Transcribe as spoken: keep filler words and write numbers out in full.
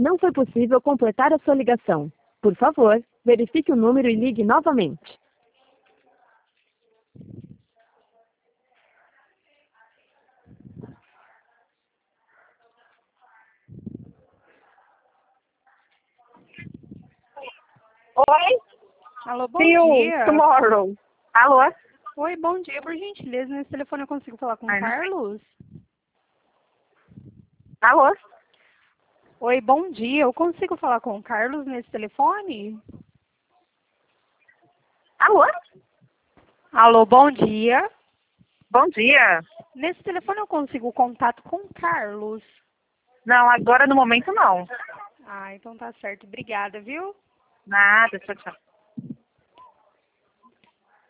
não foi possível completar a sua ligação. Por favor, verifique o número e ligue novamente. Oi? Alô, bom See you dia. tomorrow. Alô? Oi, bom dia. Por gentileza, nesse telefone eu consigo falar com o Ai, não. Carlos? Alô? Oi, bom dia. Eu consigo falar com o Carlos nesse telefone? Alô? Alô, bom dia. Bom dia. Nesse telefone eu consigo contato com o Carlos? Não, agora no momento não. Ah, então tá certo. Obrigada, viu? Nada, tchau, tchau.